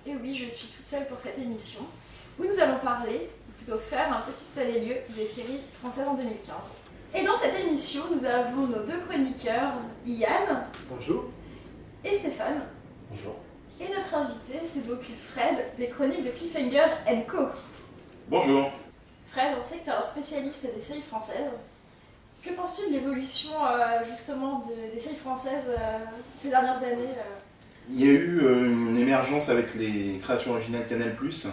Et oui, je suis toute seule pour cette émission, où nous allons parler, ou plutôt faire un petit état des lieux des séries françaises en 2015. Et dans cette émission, nous avons nos deux chroniqueurs, Yann. Bonjour. Et Stéphane. Bonjour. Et notre invité, c'est donc Fred, des chroniques de Cliffhanger & Co. Bonjour. Fred, on sait que tu es un spécialiste des séries françaises. Que penses-tu de l'évolution justement des séries françaises ces dernières années Il y a eu une émergence avec les créations originales Canal+,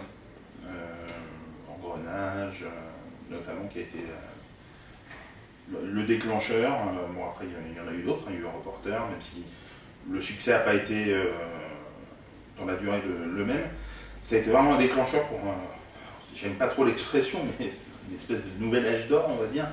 Engrenage, notamment, qui a été le déclencheur. Bon, après, il y en a eu d'autres, il y a eu un reporter, même si le succès n'a pas été dans la durée le même. Ça a été vraiment un déclencheur pour j'aime pas trop l'expression, mais c'est une espèce de nouvel âge d'or, on va dire.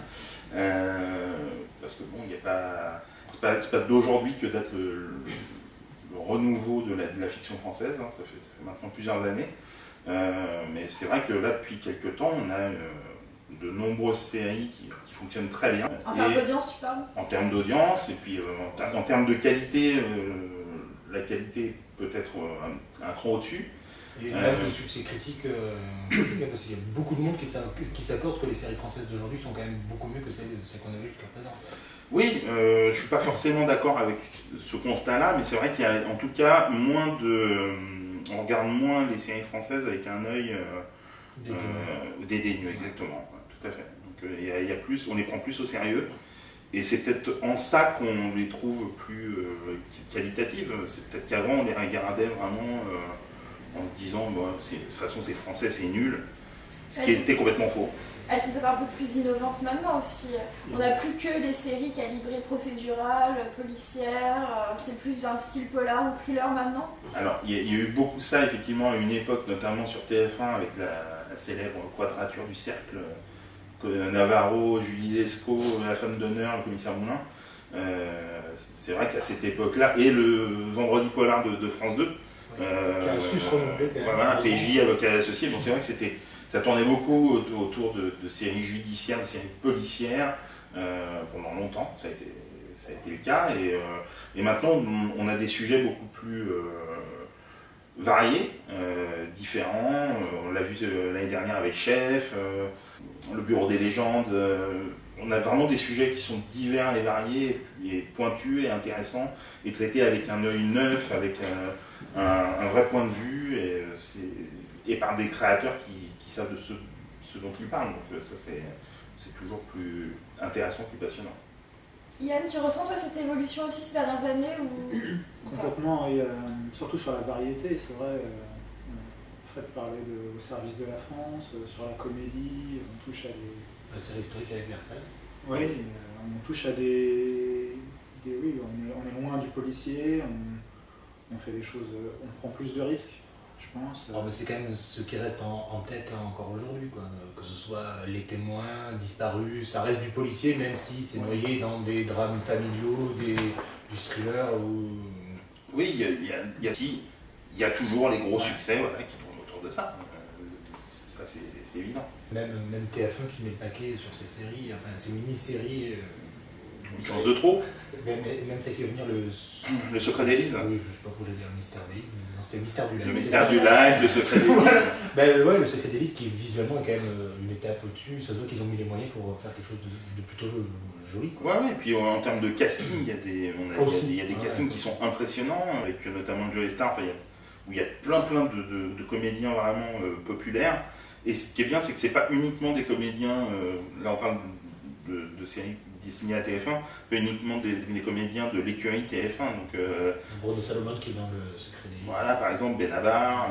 Parce que bon, il n'y a pas. C'est pas d'aujourd'hui que date le renouveau de la fiction française, hein, ça fait maintenant plusieurs années. Mais c'est vrai que là, depuis quelques temps, on a de nombreuses séries qui fonctionnent très bien. En termes d'audience, tu parles ? En termes d'audience, et puis en termes de qualité, la qualité peut être un cran au-dessus. Et même de succès critique, parce qu'il y a beaucoup de monde qui s'accorde que les séries françaises d'aujourd'hui sont quand même beaucoup mieux que celles qu'on avait jusqu'à présent. Oui, je ne suis pas forcément d'accord avec ce constat-là, mais c'est vrai qu'il y a en tout cas moins de... On regarde moins les séries françaises avec un œil dédaigneux, exactement, tout à fait. Donc il y a plus, on les prend plus au sérieux, et c'est peut-être en ça qu'on les trouve plus qualitatives. C'est peut-être qu'avant on les regardait vraiment en se disant, bon, de toute façon c'est français, c'est nul, ce qui était complètement faux. Elles sont peut-être un peu plus innovantes maintenant aussi. On n'a plus que les séries calibrées procédurales, policières, c'est plus un style polar ou thriller maintenant. Alors, il y a eu beaucoup ça effectivement à une époque, notamment sur TF1 avec la célèbre Quadrature du Cercle, Navarro, Julie Lescaut, la femme d'honneur, le commissaire Moulin. C'est vrai qu'à cette époque-là, et le Vendredi polar de France 2, qui a su se renouveler quand même. Voilà, PJ, avocat associé, bon, c'est vrai que ça tournait beaucoup autour de séries judiciaires, de séries policières, pendant longtemps, ça a été le cas, et maintenant on a des sujets beaucoup plus variés, différents. On l'a vu l'année dernière avec Chef, le Bureau des légendes. On a vraiment des sujets qui sont divers et variés, et pointus et intéressants, et traités avec un œil neuf, avec un vrai point de vue, et par des créateurs qui savent de ce dont ils parlent. Donc ça, c'est toujours plus intéressant, plus passionnant. Yann, tu ressens toi cette évolution aussi ces dernières années ou... Complètement, et surtout sur la variété, c'est vrai. Fred parlait au service de la France, sur la comédie, on touche à des... La série historique avec Versailles. Oui, on touche à des oui, on est loin du policier, on fait des choses, on prend plus de risques, je pense. Alors, c'est quand même ce qui reste en tête encore aujourd'hui, quoi. Que ce soit les témoins, disparus, ça reste du policier, même si c'est noyé dans des drames familiaux, du thriller ou... Oui, il y a toujours les gros succès, voilà, qui tournent autour de ça. Ça, c'est évident. Même TF1 qui met le paquet sur ses séries, enfin ses mini-séries. Une chance de trop. Même celle qui va venir le Secret d'Élise. Oui, je sais pas pourquoi j'ai dit le Mystère d'Élise, mais non, c'était le Mystère du Live. Le Mystère du Live, le Secret d'Élise. Voilà. Ouais, le Secret d'Élise qui visuellement est quand même une étape au-dessus. Ça se voit qu'ils ont mis les moyens pour faire quelque chose de plutôt joli. Quoi. Ouais, et puis en termes de casting, il y a des castings qui sont impressionnants, avec notamment Joey Star, où il y a plein de comédiens vraiment populaires. Et ce qui est bien, c'est que c'est pas uniquement des comédiens, là on parle de séries destinées à TF1, pas uniquement des comédiens de l'écurie TF1. Donc, Bruno Salomon qui est dans le Secret d'Élise. Voilà, par exemple, Benabar.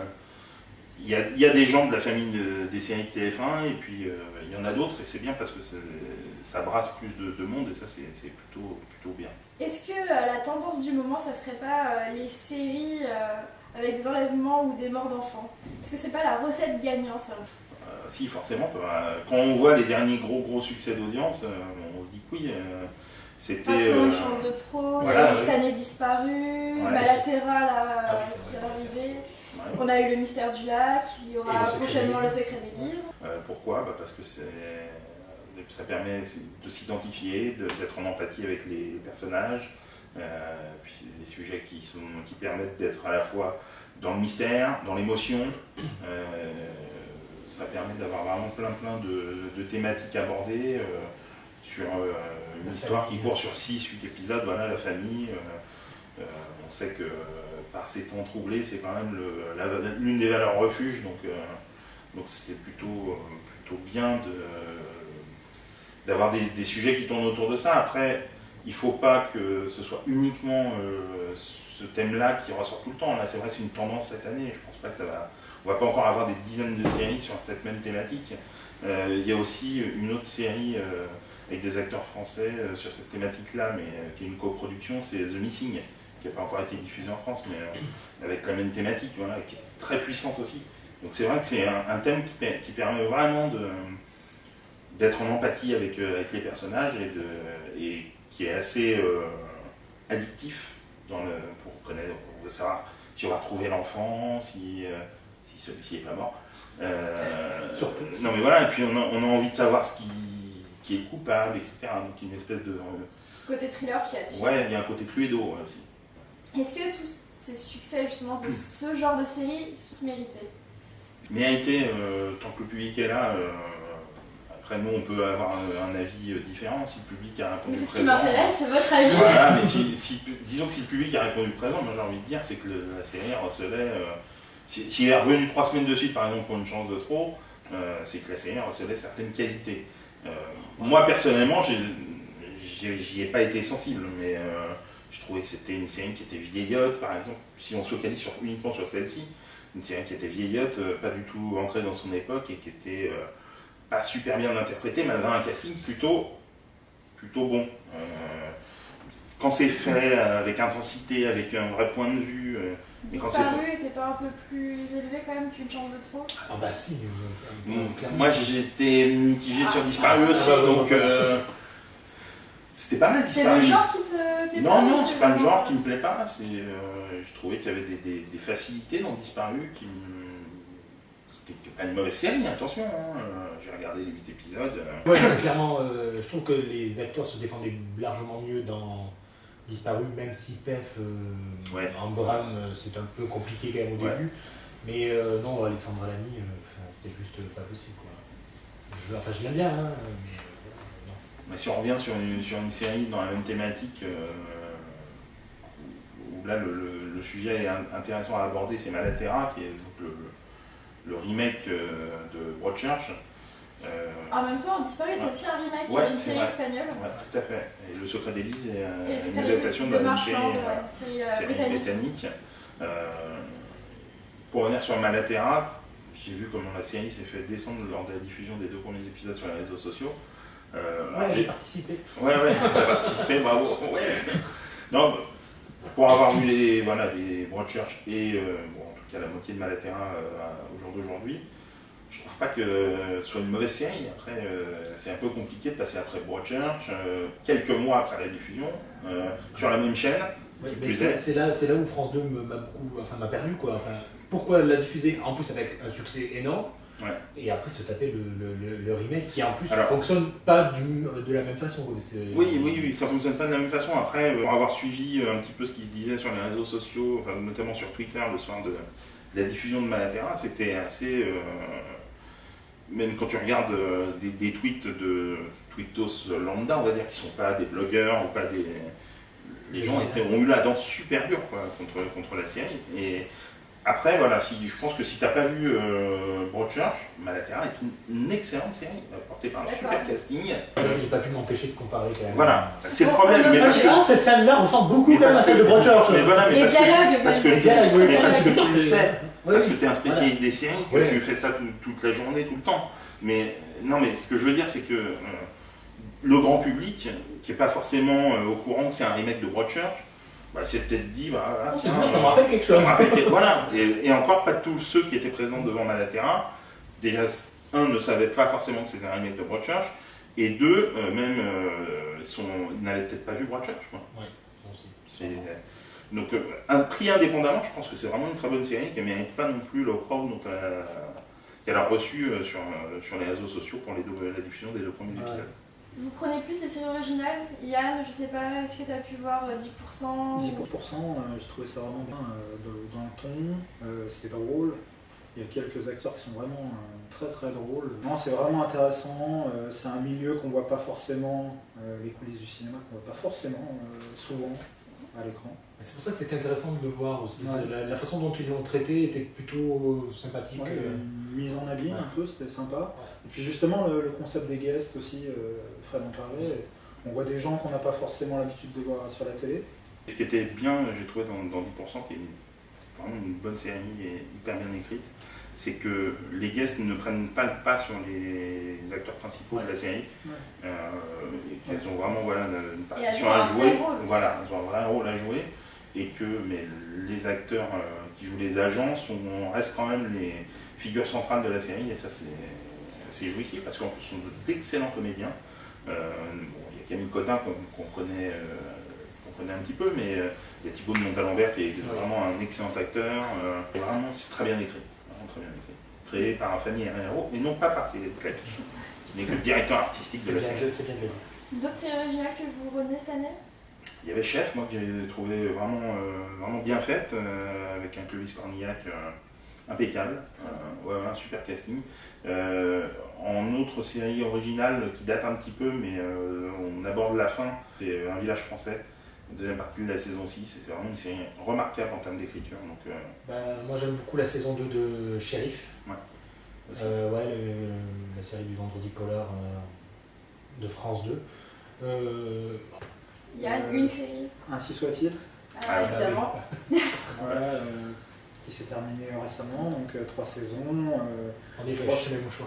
Il y a des gens de la famille des séries de TF1, et puis il y en a d'autres, et c'est bien parce que ça brasse plus de monde, et ça c'est plutôt bien. Est-ce que la tendance du moment, ça serait pas les séries avec des enlèvements ou des morts d'enfants? Est-ce que c'est pas la recette gagnante? Si, forcément. Quand on voit les derniers gros succès d'audience, on se dit que oui. C'était. Une chance de trop, voilà, cette année disparue, Malaterra qui est arrivé. Ouais. On a eu le Mystère du Lac, il y aura prochainement le Secret d'Élise. Pourquoi parce que ça permet de s'identifier, d'être en empathie avec les personnages, Puis c'est des sujets qui permettent d'être à la fois dans le mystère, dans l'émotion. Ça permet d'avoir vraiment plein de thématiques abordées sur une histoire qui court sur 6-8 épisodes. Voilà, la famille. On sait que par ces temps troublés, c'est quand même l'une des valeurs refuge. Donc c'est plutôt bien d'avoir des sujets qui tournent autour de ça. Après, il ne faut pas que ce soit uniquement ce thème-là qui ressort tout le temps. Là, c'est vrai, c'est une tendance cette année. Je ne pense pas que ça va... On ne va pas encore avoir des dizaines de séries sur cette même thématique. Il y a aussi une autre série avec des acteurs français sur cette thématique-là, mais qui est une coproduction, c'est The Missing, qui n'a pas encore été diffusée en France, mais avec la même thématique, voilà, qui est très puissante aussi. Donc c'est vrai que c'est un thème qui permet vraiment d'être en empathie avec les personnages et qui est assez addictif pour connaître, pour savoir si on va retrouver l'enfant, si celui-ci n'est pas mort. Non mais voilà, et puis on a envie de savoir ce qui est coupable, etc. Donc une espèce de... Côté thriller qui attire. Ouais, il y a un côté Cluedo aussi. Est-ce que tous ces succès justement de ce genre de série sont mérités? Mérité, tant que le public est là. Après, nous, on peut avoir un avis différent si le public a répondu présent. Mais c'est ce présent. qui m'intéresse, c'est votre avis. Voilà, mais disons que si le public a répondu présent, moi j'ai envie de dire, c'est que la série recelait. S'il est revenu 3 semaines de suite, par exemple, pour Une chance de trop, c'est que la série recelait certaines qualités. Moi, personnellement, j'y ai pas été sensible, mais je trouvais que c'était une série qui était vieillotte, par exemple, si on se focalise uniquement sur celle-ci, une série qui était vieillotte, pas du tout ancrée dans son époque et qui était pas super bien interprétée, malgré un casting plutôt bon. Quand c'est fait avec intensité, avec un vrai point de vue. Disparu était pas un peu plus élevé quand même qu'Une chance de trop? Ah bah si. Moi j'étais mitigé sur Disparu aussi, donc c'était pas mal Disparu. C'est le genre qui te plaît pas? Non, c'est pas le genre qui me plaît pas. Je trouvais qu'il y avait des facilités dans Disparu qui n'étaient pas une mauvaise série, attention. J'ai regardé les 8 épisodes. Ouais, clairement, je trouve que les acteurs se défendaient largement mieux dans Disparu, même si PEF en drame c'est un peu compliqué quand même au début. Mais non, Alexandra Lamy, c'était juste pas possible, quoi. Je l'aime bien, hein, mais non. Mais si on revient sur une série dans la même thématique, où là le sujet est intéressant à aborder, c'est Malaterra, qui est donc le remake de Broadchurch. En même temps, Disparu est aussi un remake d'une série espagnole. Ouais, tout à fait. Et Le Secret d'Élise est une série adaptation de la série britannique. Pour revenir sur Malaterra, j'ai vu comment la série s'est fait descendre lors de la diffusion des 2 premiers épisodes sur les réseaux sociaux. J'ai participé. Ouais, t'as participé, bravo. Ouais. Non, pour avoir vu les Broadchurch et en tout cas la moitié de Malaterra au jour d'aujourd'hui, je trouve pas que ce soit une mauvaise série. Après, c'est un peu compliqué de passer après Broadchurch, quelques mois après la diffusion, sur la même chaîne. Oui, c'est là où France 2 m'a perdu, quoi. Enfin, pourquoi la diffuser en plus avec un succès énorme et après se taper le remake qui en plus ne fonctionne pas de la même façon. Oui, ça fonctionne pas de la même façon. Après, pour avoir suivi un petit peu ce qui se disait sur les réseaux sociaux, enfin, notamment sur Twitter le soir de la diffusion de Malaterra, c'était assez... même quand tu regardes des tweets de tweetos lambda, on va dire, qui ne sont pas des blogueurs ou pas des... Les gens ont eu la dent super dure, quoi, contre la série. Et après, voilà, je pense que si tu n'as pas vu Broadchurch, Malaterra est une excellente série, portée par un super casting. J'ai pas pu m'empêcher de comparer quand même. Voilà, c'est le problème. Cette scène-là ressemble beaucoup à celle de Broadchurch. Mais voilà, mais les dialogues, parce que tu le sais, parce que tu es un spécialiste des séries, que tu fais ça toute la journée, tout le temps. Mais non, mais ce que je veux dire, c'est que le grand public, qui n'est pas forcément au courant que c'est un remake de Broadchurch, s'est peut-être dit, ça me rappelle quelque chose. Voilà, et encore pas tous ceux qui étaient présents devant Malaterra, déjà, un, ne savaient pas forcément que c'était un remake de Broadchurch, et deux, même, ils n'avaient peut-être pas vu Broadchurch. Donc, pris indépendamment, je pense que c'est vraiment une très bonne série qui ne mérite pas non plus l'opprobre qu'elle a reçu sur les réseaux sociaux pour la diffusion des 2 premiers épisodes. Vous prenez plus les séries originales. Yann, je sais pas, est-ce que tu as pu voir 10%? 10%, j'ai trouvé ça vraiment bien dans le ton, c'était drôle. Il y a quelques acteurs qui sont vraiment très très drôles. Non, c'est vraiment intéressant, c'est un milieu qu'on voit pas forcément, les coulisses du cinéma qu'on voit pas forcément souvent à l'écran. C'est pour ça que c'était intéressant de le voir aussi. Ouais. La façon dont ils l'ont traité était plutôt sympathique. Ouais, une mise en abîme un peu, c'était sympa. Ouais. Et puis justement le concept des guests aussi, Fred en parlait, on voit des gens qu'on n'a pas forcément l'habitude de voir sur la télé. Ce qui était bien, j'ai trouvé dans 10%, qui est vraiment une bonne série et hyper bien écrite, c'est que les guests ne prennent pas le pas sur les acteurs principaux de la série, et qu'elles ont vraiment une partition à jouer, voilà, elles ont un vrai rôle à jouer, et que les acteurs qui jouent les agents restent quand même les figures centrales de la série, et ça c'est jouissif parce qu'en plus ce sont d'excellents comédiens. Il y a Camille Cotin qu'on connaît un petit peu, mais il y a Thibaut de Montalembert qui est vraiment un excellent acteur, vraiment c'est très bien écrit. Très bien écrit. Créé par Fanny Herrero et non pas par Cédric Clerc, qui n'est que le directeur artistique de la série. C'est bien. D'autres séries originales que vous retenez cette année? Il y avait Chef, moi que j'ai trouvé vraiment bien faite, avec un Clovis Cornillac impeccable, un super casting. En autre série originale qui date un petit peu, mais on aborde la fin, c'est Un village français. Deuxième partie de la saison 6, c'est vraiment une série remarquable en termes d'écriture. Moi j'aime beaucoup la saison 2 de Shérif. Ouais. La série du vendredi polar de France 2. Il y a une série. Ainsi soit-il. Évidemment. Voilà, qui s'est terminée récemment, donc 3 saisons. On est proche, c'est le même choix.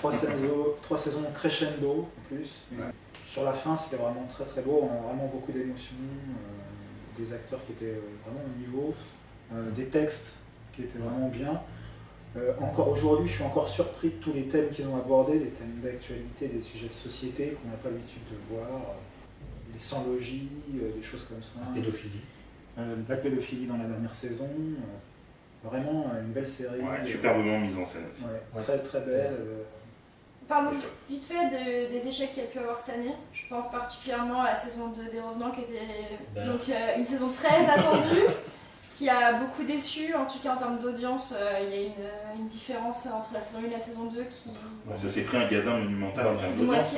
3 saisons crescendo en plus. Ouais. Sur la fin, c'était vraiment très très beau, on a vraiment beaucoup d'émotions, des acteurs qui étaient vraiment au niveau, des textes qui étaient vraiment bien. Encore aujourd'hui, je suis encore surpris de tous les thèmes qu'ils ont abordés, des thèmes d'actualité, des sujets de société qu'on n'a pas l'habitude de voir, les sans-logis, des choses comme ça. La pédophilie. La pédophilie dans la dernière saison. Vraiment une belle série. Ouais, superbement mise en scène aussi. Ouais, très très belle. Parlons vite fait des échecs qu'il y a pu avoir cette année. Je pense particulièrement à la saison 2 des Revenants, qui était donc, une saison très attendue, qui a beaucoup déçu. En tout cas, en termes d'audience, il y a une différence entre la saison 1 et la saison 2 qui... Ça s'est pris un gadin monumental en termes d'audience.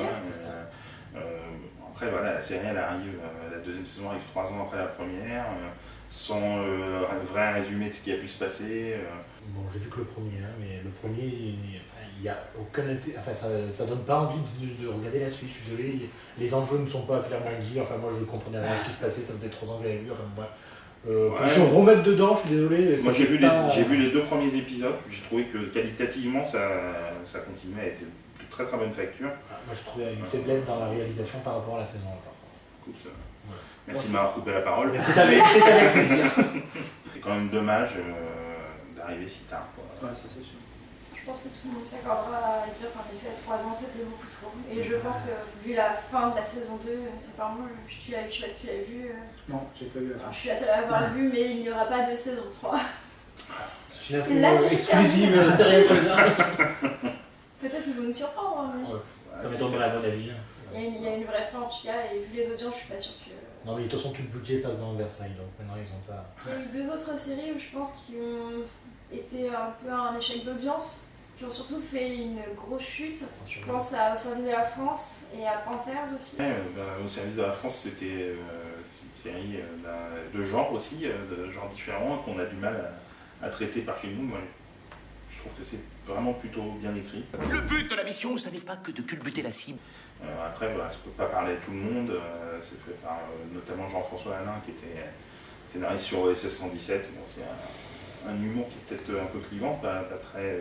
Après, voilà, la série, elle arrive, la deuxième saison arrive 3 ans après la première, sans un vrai résumé de ce qui a pu se passer. Bon, j'ai vu que le premier, mais le premier, il n'y a aucun intérêt, ça donne pas envie de regarder la suite. Je suis désolé, les enjeux ne sont pas clairement dit. Moi, je comprenais rien ce qui se passait, ça faisait 3 ans que j'avais vu. Pour se remettre dedans, je suis désolé. Moi, j'ai vu les 2 premiers épisodes. J'ai trouvé que qualitativement, ça continuait à être de très très bonne facture. Moi, je trouvais une faiblesse dans la réalisation par rapport à la saison 1. Écoute, merci de m'avoir coupé la parole. Mais c'est avec plaisir. C'est quand même dommage d'arriver si tard. Ouais, ça c'est sûr. Je pense que tout le monde s'accordera à dire qu'en effet 3 ans c'était beaucoup trop. Et je pense que vu la fin de la saison 2, apparemment tu l'as vu, je sais pas si tu l'as vu. Non, j'ai pas vu la fin. Je suis la seule à l'avoir vu, mais il n'y aura pas de saison 3. C'est une info exclusive, sérieux. Peut-être qu'ils vont nous surprendre. Mais... Ça m'étonnerait à mon avis. Il y a une vraie fin en tout cas, et vu les audiences, je suis pas sûre que... Non mais de toute façon tout le budget passe dans Versailles, donc maintenant ils ont pas... Il y a eu 2 autres séries où je pense qu'ils ont été un peu un échec d'audience, qui ont surtout fait une grosse chute. Je pense Au service de la France et à Panthers aussi. Au service de la France, c'était une série de genre aussi, de genres différents, qu'on a du mal à traiter par chez nous. Moi, je trouve que c'est vraiment plutôt bien écrit. Le but de la mission, ça n'est pas que de culbuter la cible. Après, voilà, ça ne peut pas parler à tout le monde. C'est fait par notamment Jean-François Alain, qui était scénariste sur OSS 117. Bon, c'est un humour qui est peut-être un peu clivant, pas très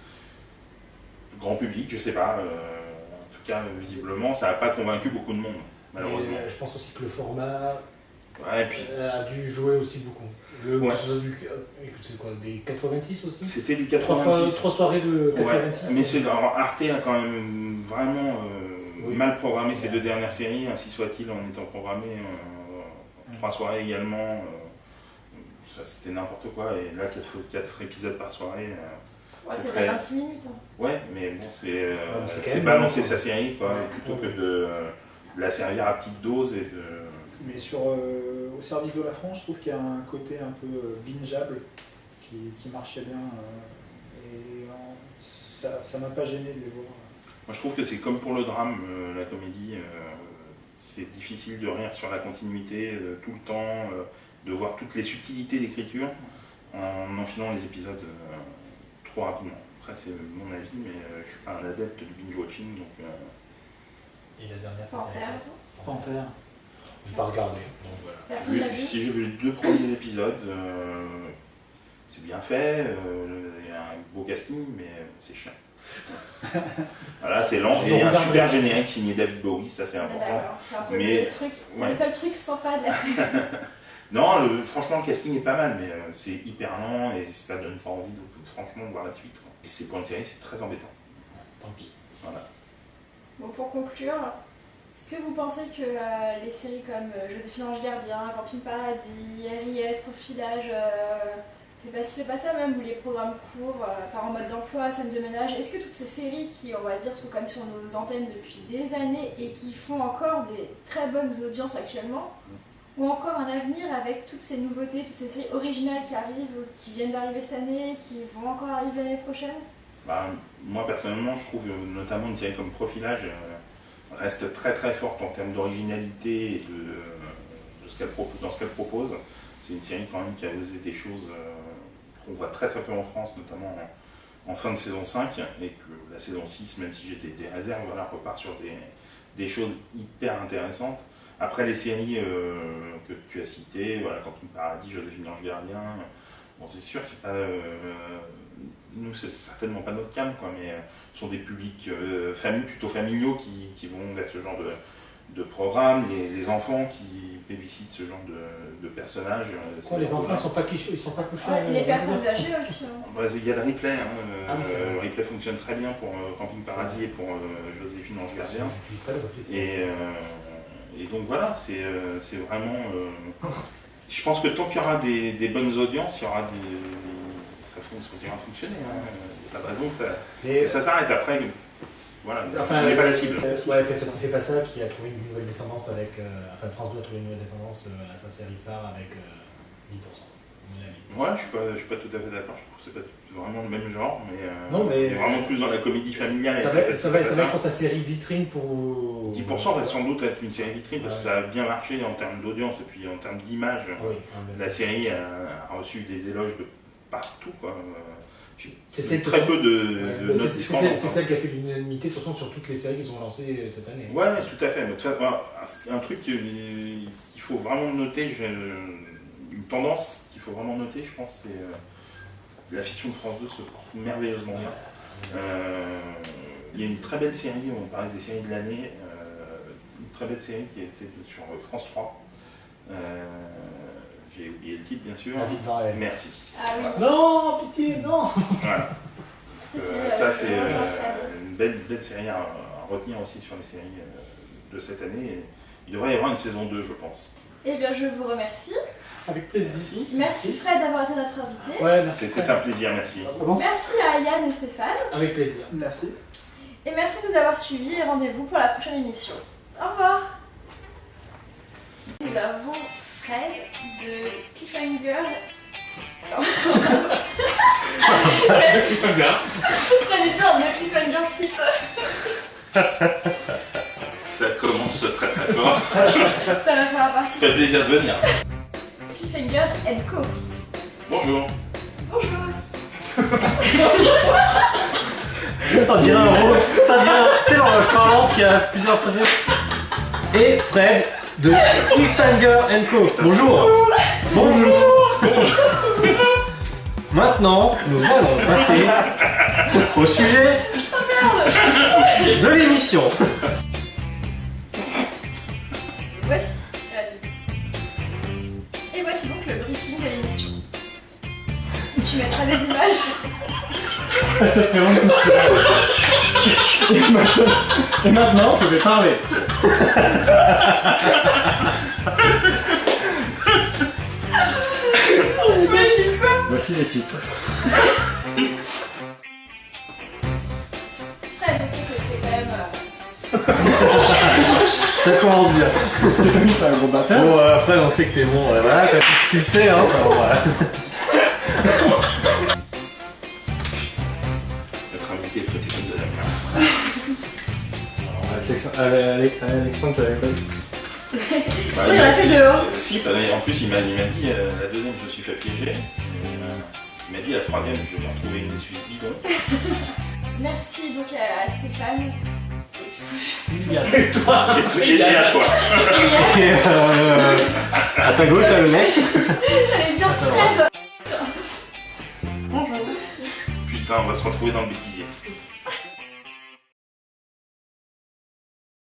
grand public, je sais pas. En tout cas, visiblement, ça n'a pas convaincu beaucoup de monde, malheureusement. Je pense aussi que le format puis, a dû jouer aussi beaucoup. C'est quoi, des 86 aussi? C'était du 86. 3 soirées de 86. Ouais, mais Arte a quand même vraiment mal programmé ces 2 dernières séries, ainsi soit-il, en étant programmé 3 soirées également. Ça, c'était n'importe quoi, et là, 4 épisodes par soirée. Ouais, c'est très... 26 minutes. Hein. Ouais, mais bon, c'est balancer sa série, quoi, plutôt que de la servir à petite dose et de... Mais au service de la France, je trouve qu'il y a un côté un peu bingeable qui marchait bien. Ça m'a pas gêné de les voir. Moi, je trouve que c'est comme pour le drame, la comédie. C'est difficile de rire sur la continuité tout le temps, de voir toutes les subtilités d'écriture en enfilant les épisodes trop rapidement. Après, c'est mon avis, mais je suis pas un adepte du binge-watching, donc... Et la dernière, Panthère. Je vais pas regarder, donc voilà. Si j'ai vu les 2 premiers épisodes, c'est bien fait, il y a un beau casting, mais c'est chiant. Voilà, c'est lent, et un super générique signé David Bowie, ça c'est important. C'est un peu le seul truc sympa de la série. Non, franchement le casting est pas mal, mais c'est hyper lent et ça donne pas envie franchement de voir la suite. Et c'est pour une série, c'est très embêtant. Tant pis. Voilà. Bon, pour conclure, est-ce que vous pensez que les séries comme Joséphine Ange Gardien, Camping Paradis, RIS, Profilage, Fais pas ça même, ou les programmes courts, par en mode d'emploi, scène de ménage, est-ce que toutes ces séries qui, on va dire, sont comme sur nos antennes depuis des années et qui font encore des très bonnes audiences actuellement, ont encore un avenir avec toutes ces nouveautés, toutes ces séries originales qui arrivent, qui viennent d'arriver cette année, qui vont encore arriver l'année prochaine? Moi personnellement, je trouve notamment une série comme Profilage reste très très forte en termes d'originalité et dans ce qu'elle propose. C'est une série quand même qui a osé des choses qu'on voit très très peu en France, notamment en fin de saison 5, et que la saison 6, même si j'ai des réserves, voilà, repart sur des choses hyper intéressantes. Après les séries que tu as citées, voilà, Camping Paradis, Joséphine Ange Gardien, bon c'est sûr, c'est pas nous c'est certainement pas notre cam, quoi, mais ce sont des publics plutôt familiaux qui vont vers ce genre de programme, les enfants qui publicitent ce genre de personnages. Les enfants ils sont pas couchés. Les personnes âgées aussi. Hein. Il y a le replay. Le replay fonctionne très bien pour Camping Paradis et pour Joséphine Ange Gardien. Et donc voilà, c'est vraiment... je pense que tant qu'il y aura des bonnes audiences, il y aura ça continuera à fonctionner. Il n'y a pas de raison que ça s'arrête après. Voilà, on n'est pas la cible. Fais pas ça qui a trouvé une nouvelle descendance avec... France 2 a trouvé une nouvelle descendance à sa série phare avec 10%. Ouais, je suis pas tout à fait d'accord. Je trouve que c'est pas vraiment le même genre, mais non, mais vraiment plus dans la comédie familiale. Ça va être, je pense, sa série vitrine pour... 10% va sans doute être une série vitrine parce que ça a bien marché en termes d'audience et puis en termes d'image. La série a reçu des éloges de partout, quoi. C'est très peu de notes discordantes. C'est celle qui a fait l'unanimité, de toute façon, sur toutes les séries qu'ils ont lancées cette année. Ouais, tout à fait. Un truc qu'il faut vraiment noter, une tendance qu'il faut vraiment noter, je pense, c'est la fiction de France 2 se porte merveilleusement bien. Il y a une très belle série, on parlait des séries de l'année, une très belle série qui a été sur France 3. J'ai oublié le titre, bien sûr. La vie de Varel. Merci. Ah oui. Voilà. Non, pitié, non. Voilà. Ça, c'est une belle série à retenir aussi sur les séries de cette année. Il devrait y avoir une saison 2, je pense. Eh bien, je vous remercie. Avec plaisir. Merci Fred d'avoir été notre invité. Ouais, c'était un plaisir, merci. Merci à Yann et Stéphane. Avec plaisir. Merci. Et merci de nous avoir suivis et rendez-vous pour la prochaine émission. Au revoir. Nous avons Fred de Cliffhanger. De Cliffhanger. J'allais dire de Cliffhanger Suite. Ça commence très très fort. Ça va faire partie. Ça fait plaisir de venir. Cliffhanger & Co. Bonjour. Bonjour. Ça dirait un rôle. C'est l'horloge parlante qui a plusieurs facettes. Et Fred de Cliffhanger & Co. Bonjour. Maintenant, nous allons passer au sujet de l'émission. Et voici donc le briefing de l'émission. Tu mettras des images. Ça se fait vraiment. Et maintenant, je vais parler. Tu veux que je dise quoi? Voici les titres. Ça commence bien. C'est comme t'es un gros bâtard. Bon, après, on sait que t'es bon. Voilà, tu le sais, hein. Alors, voilà. Notre invité est traité comme de la merde. Alexandre, tu avais pas dit. Bah, Il a fait dehors. Si, en plus il m'a dit la deuxième je me suis fait piéger. Il m'a dit la troisième je lui ai retrouvé une essuie bidon. Merci donc à Stéphane. Et toi et à toi. Et à ta gauche, t'as le mec. J'allais dire Fred. Putain, on va se retrouver dans le bêtisier.